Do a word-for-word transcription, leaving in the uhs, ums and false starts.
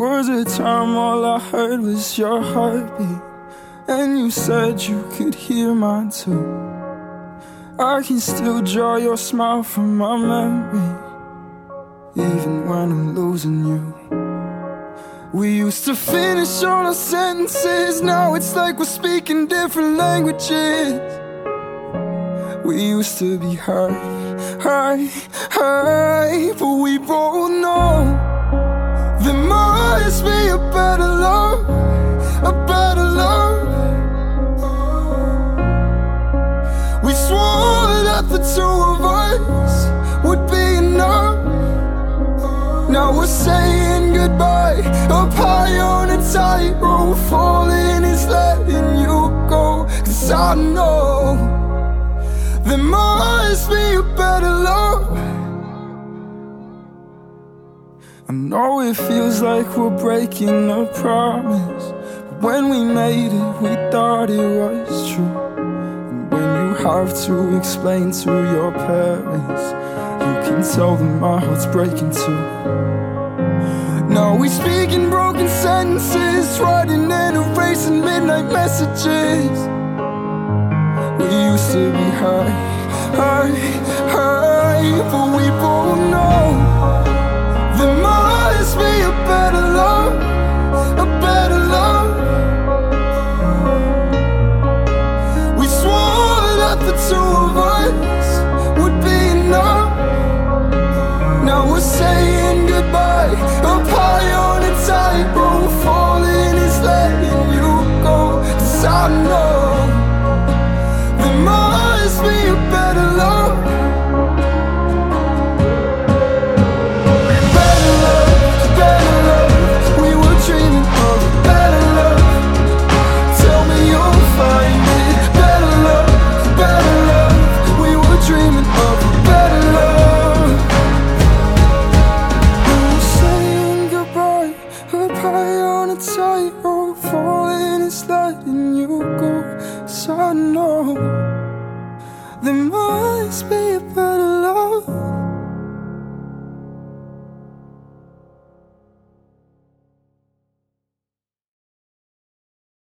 was a time all I heard was your heartbeat, and you said you could hear mine too. I can still draw your smile from my memory, even when I'm losing you. We used to finish all our sentences, now it's like we're speaking different languages. We used to be high, high, high, but we both know there must be a better love, a better love. We swore that the two of us would be enough. Now we're saying goodbye, up high on a tightrope, falling is letting you go. Cause I know there must be a better love. I know it feels like we're breaking a promise, but when we made it, we thought it was true. And when you have to explain to your parents, you can tell them my heart's breaking too. Now we speak in broken sentences, writing and erasing midnight messages. We used to be high, high, high, but we both know there must be a better love, a better love. We swore that the two of us would be enough. Now we're saying goodbye, up high on a tightrope, falling is letting you go. Cause I know there must be a better love, better love, better love. We were dreaming of a better love. Tell me you'll find it. Better love, better love. We were dreaming of a better love. We were saying goodbye, up high on a tightrope, falling is letting you go. 'Cause I know there must be a better